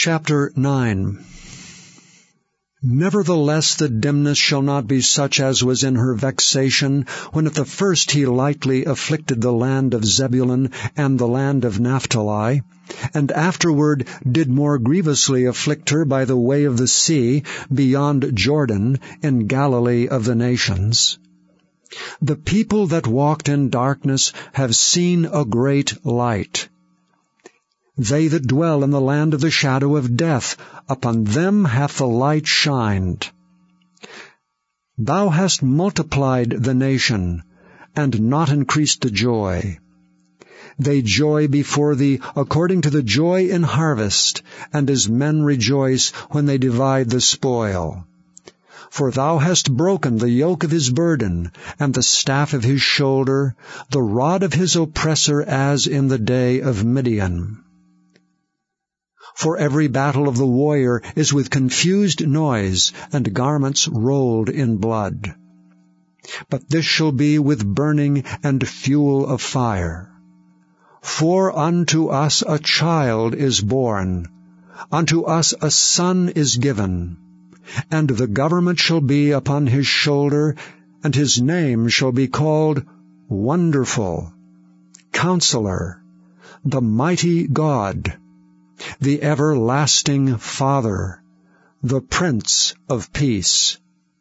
Chapter 9. Nevertheless the dimness shall not be such as was in her vexation, when at the first he lightly afflicted the land of Zebulun and the land of Naphtali, and afterward did more grievously afflict her by the way of the sea, beyond Jordan, in Galilee of the nations. The people that walked in darkness have seen a great light. They that dwell in the land of the shadow of death, upon them hath the light shined. Thou hast multiplied the nation, and not increased the joy. They joy before thee according to the joy in harvest, and as men rejoice when they divide the spoil. For thou hast broken the yoke of his burden, and the staff of his shoulder, the rod of his oppressor, as in the day of Midian. For every battle of the warrior is with confused noise, and garments rolled in blood. But this shall be with burning and fuel of fire. For unto us a child is born, unto us a son is given, and the government shall be upon his shoulder, and his name shall be called Wonderful, Counselor, the Mighty God, the Everlasting Father, the Prince of Peace.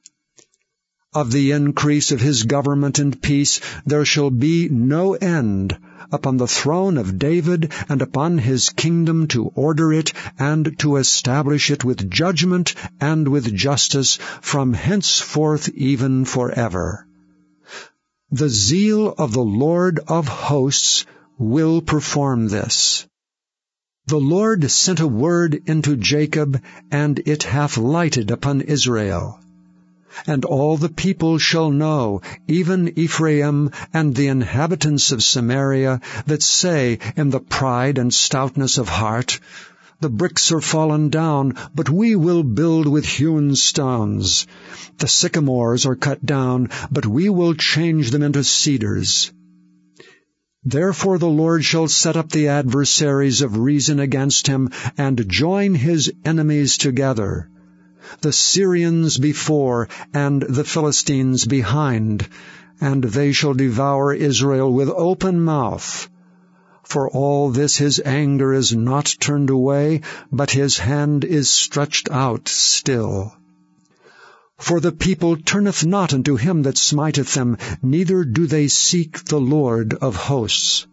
Of the increase of his government and peace there shall be no end, upon the throne of David and upon his kingdom, to order it and to establish it with judgment and with justice from henceforth even forever. The zeal of the Lord of hosts will perform this. The Lord sent a word into Jacob, and it hath lighted upon Israel. And all the people shall know, even Ephraim and the inhabitants of Samaria, that say in the pride and stoutness of heart, The bricks are fallen down, but we will build with hewn stones. The sycamores are cut down, but we will change them into cedars. Therefore the Lord shall set up the adversaries of reason against him, and join his enemies together, the Syrians before, and the Philistines behind, and they shall devour Israel with open mouth. For all this his anger is not turned away, but his hand is stretched out still. For the people turneth not unto him that smiteth them, neither do they seek the Lord of hosts.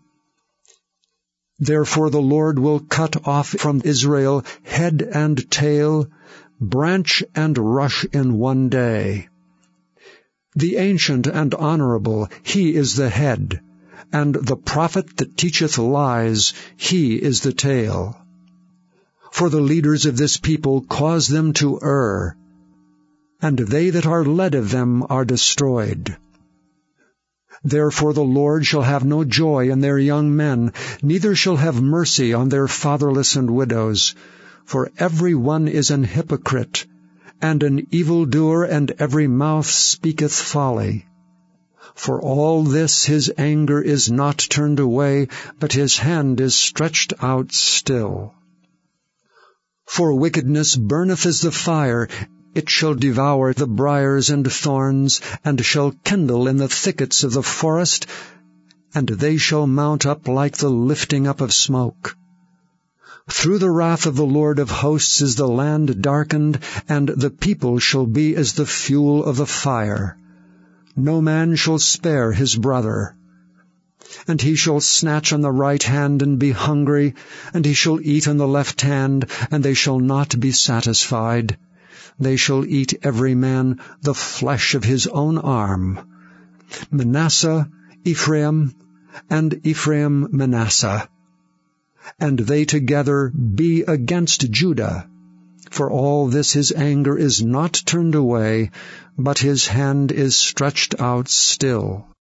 Therefore the Lord will cut off from Israel head and tail, branch and rush in one day. The ancient and honorable, he is the head, and the prophet that teacheth lies, he is the tail. For the leaders of this people cause them to err, and they that are led of them are destroyed. Therefore the Lord shall have no joy in their young men, neither shall have mercy on their fatherless and widows. For every one is an hypocrite, and an evildoer, and every mouth speaketh folly. For all this his anger is not turned away, but his hand is stretched out still. For wickedness burneth as the fire, it shall devour the briars and thorns, and shall kindle in the thickets of the forest, and they shall mount up like the lifting up of smoke. Through the wrath of the Lord of hosts is the land darkened, and the people shall be as the fuel of the fire. No man shall spare his brother. And he shall snatch on the right hand and be hungry, and he shall eat on the left hand, and they shall not be satisfied. They shall eat every man the flesh of his own arm. Manasseh, Ephraim, and Ephraim Manasseh. And they together be against Judah. For all this his anger is not turned away, but his hand is stretched out still.